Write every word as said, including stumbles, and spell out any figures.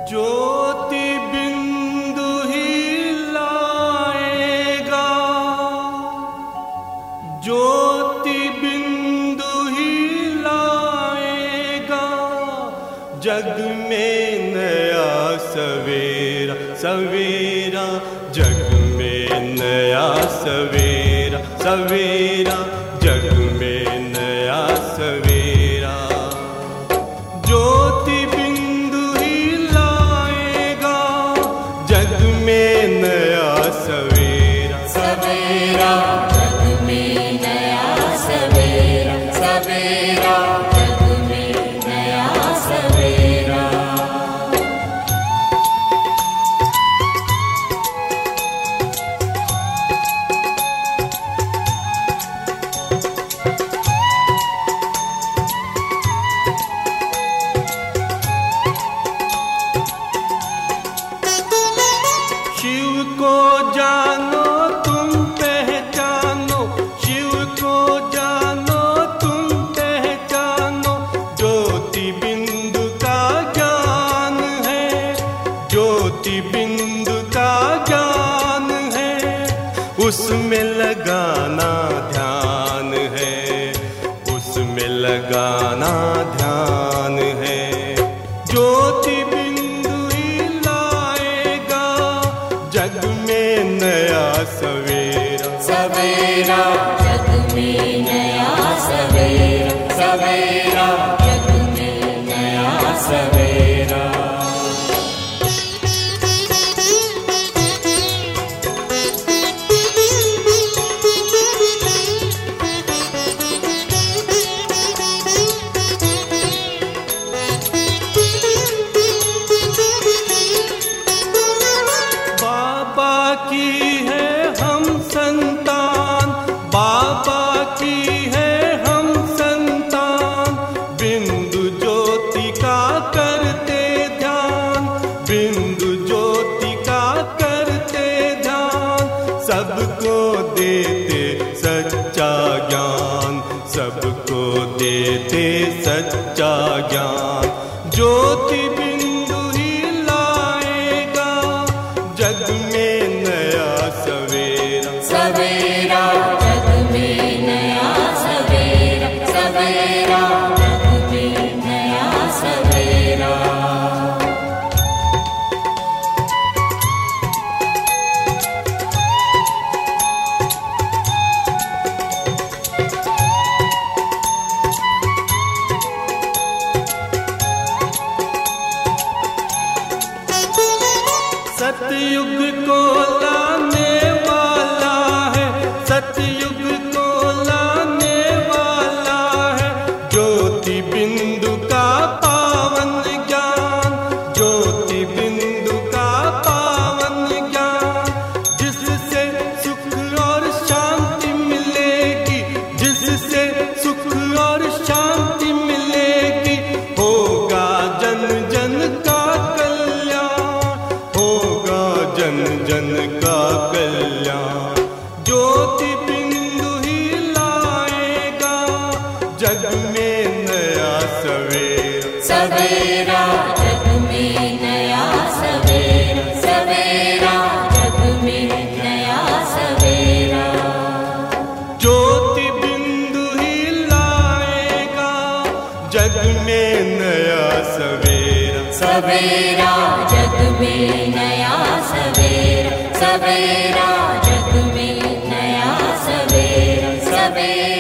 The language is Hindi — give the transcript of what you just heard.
ज्योति बिंदु ही लाएगा, ज्योति बिंदु ही लाएगा, जग में नया सवेरा सवेरा, जग में नया सवेरा सवेरा, जग में नया सवेरा। ज्योति बिंदु ही लाएगा, जग में नया सवेरा सवेरा, जग में नया सवेरा सवेरा, जग में नया सवेरा। शिव को जानो तुम पहचानो, शिव को जानो तुम पहचानो, ज्योति बिंदु का ज्ञान है, ज्योति बिंदु का ज्ञान है, उसमें लगाना ध्यान है, उसमें लगाना ध्यान है। ज्योति बिंदु ही लाएगा, जग में नया सवेरा सवेरा, जग में नया सवेरा सवेरा, जग में नया सवेरा। बाबा की है हम संतान, बाबा की है हम संतान, बिंदु ज्योति का करते ध्यान, बिंदु ज्योति का करते ध्यान, सबको देते सच्चा ज्ञान, सबको देते सच्चा ज्ञान। ज्योति बिंदु ही लाएगा, जग में नया सवेरा सवेरा, जग में नया सवेरा सवेरा, जग में नया सवेरा। सतयुग को लाने वाला है, सतयुग को लाने वाला है, ज्योति बिंदु का पावन ज्ञान, ज्योति बिंदु का पावन ज्ञान, जिससे सुख और शांति मिलेगी, जिससे सुख और शांति मिलेगी, होगा जन जन का कल्याण, होगा जन जन का कल्याण। ज्योति बिंदु ही लाएगा, जग में नया सवेरा सवेरा, जग में नया सवेरा सवेरा, जग में नया सवेरा। ज्योति बिंदु ही लाएगा, जग में नया सवेरा सवेरा, जग में नया सवेरा सवेरा, जग में नया सवेरा सवेरा।